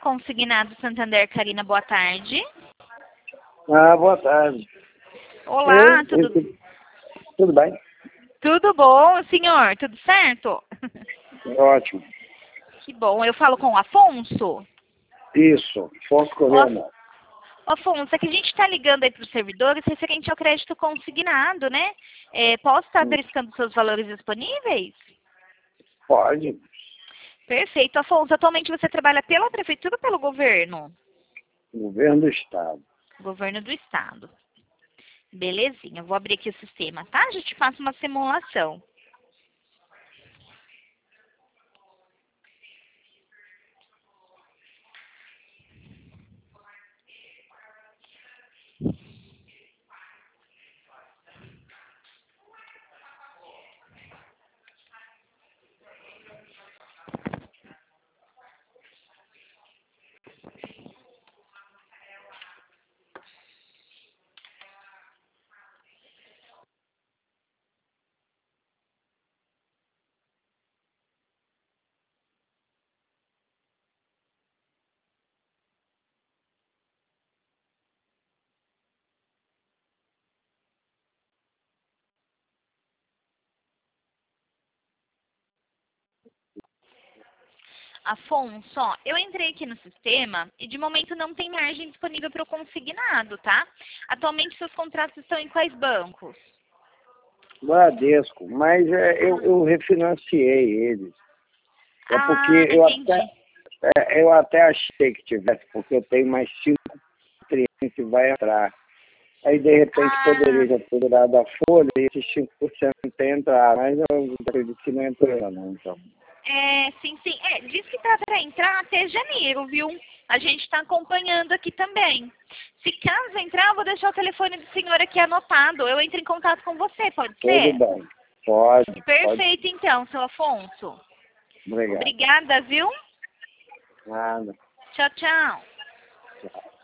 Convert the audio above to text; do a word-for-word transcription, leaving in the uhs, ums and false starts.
Consignado Santander, Karina, boa tarde. Ah, boa tarde. Olá, Eu, tudo... eu, tudo bem? Tudo bom, senhor? Tudo certo? Ótimo. Que bom. Eu falo com o Afonso? Isso, Afonso Correia Ô, Mota. Afonso, é que a gente está ligando aí para os servidores referente ao crédito consignado, né? É, posso estar Hum, verificando seus valores disponíveis? Pode. Perfeito. Afonso, atualmente você trabalha pela prefeitura ou pelo governo? Governo do Estado. Governo do estado. Belezinha, eu vou abrir aqui o sistema, tá? Já te faço uma simulação. Afonso, ó, eu entrei aqui no sistema e de momento não tem margem disponível para o consignado, tá? Atualmente seus contratos estão em quais bancos? Bradesco, mas é, eu, eu refinanciei eles. É porque Ah, eu entendi. até, é, eu até achei que tivesse, porque eu tenho mais cinco clientes que vai entrar. Aí, de repente, Ah, poderia já ter dado a folha e esses cinco por cento entrar, mas eu acredito que não entrou, não, então. é, sim, sim. É, diz que tá para entrar até janeiro, viu? A gente está acompanhando aqui também. Se caso entrar, eu vou deixar o telefone do senhor aqui anotado. Eu entro em contato com você, pode Tudo ser? bem. Pode, pode. Perfeito, então, seu Afonso. Obrigado. Obrigada, viu? Nada. Tchau, tchau. Tchau.